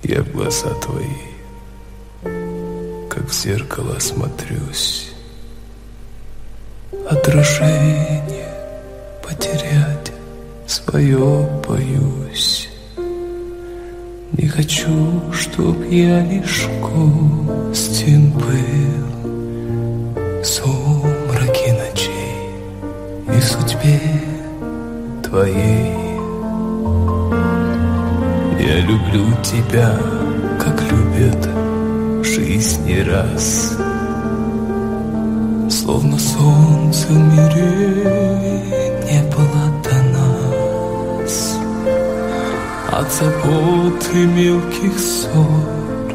Я в глаза твои, как в зеркало смотрюсь. Отражение потерять свое боюсь. Не хочу, чтоб я лишь гостем был в сумраке ночей и судьбе твоей. Я люблю тебя, как любят в жизни раз. Словно солнце в мире не было до нас. От забот и мелких ссор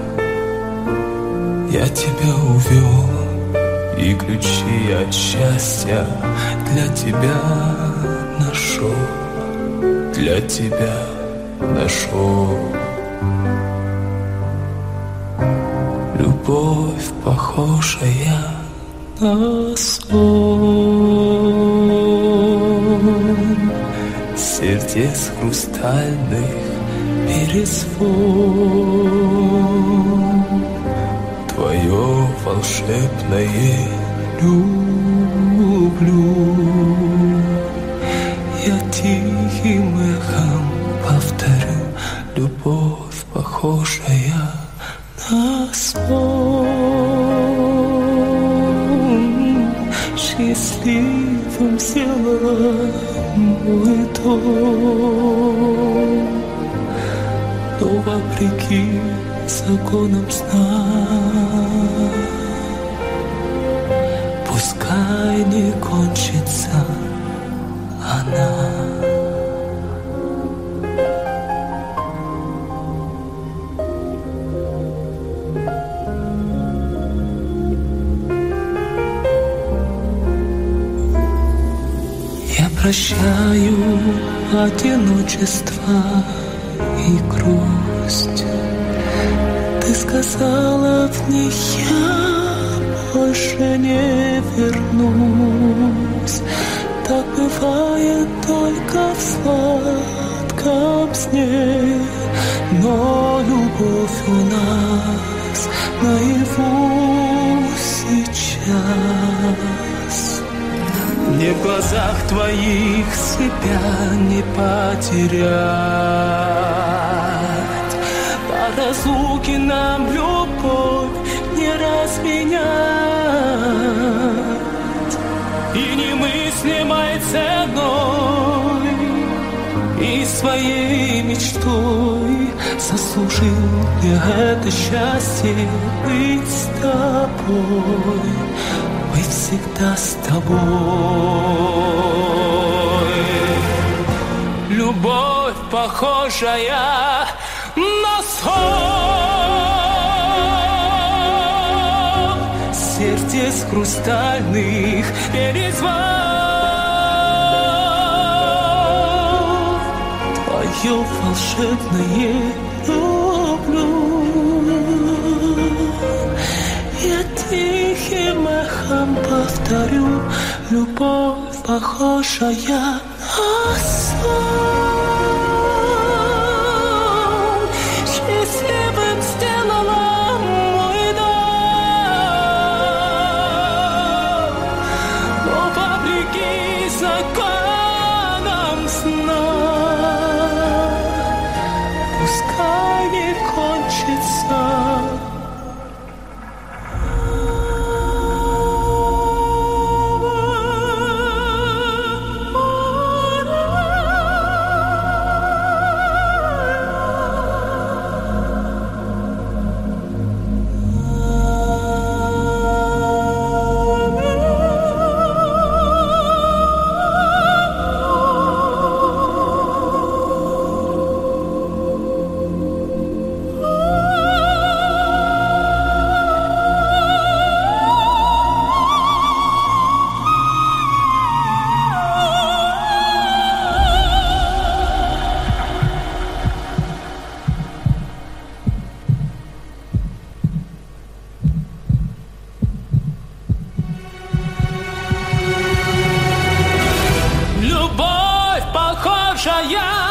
я тебя увел, и ключи от счастья для тебя нашел, для тебя нашел. Любовь, похожая на сон, сердец хрустальных перезвон. Твое волшебное люблю я тихим эхом повторю. Любовь, похожая на сон, счастливым сделала мой дом. Но вопреки законам сна, пускай не кончится она. Я прощаю одиночество и грусть. Ты сказала в них: я больше не вернусь. Так бывает только в сладком сне, но любовь у нас наяву сейчас. Мне в глазах твоих себя не потерять. По разлуке нам любовь не разменять. И немыслимой ценой, и своей мечтой заслужил я это счастье быть с тобой, быть всегда с тобой. Любовь, похожая на сон, сердец хрустальных перезвон. Твое волшебное люблю я тихим эхом повторю. Любовь, похожая на сон, счастливым сделала мой дом. Но вопреки законам сна, пускай не кончится. Любовь, похожая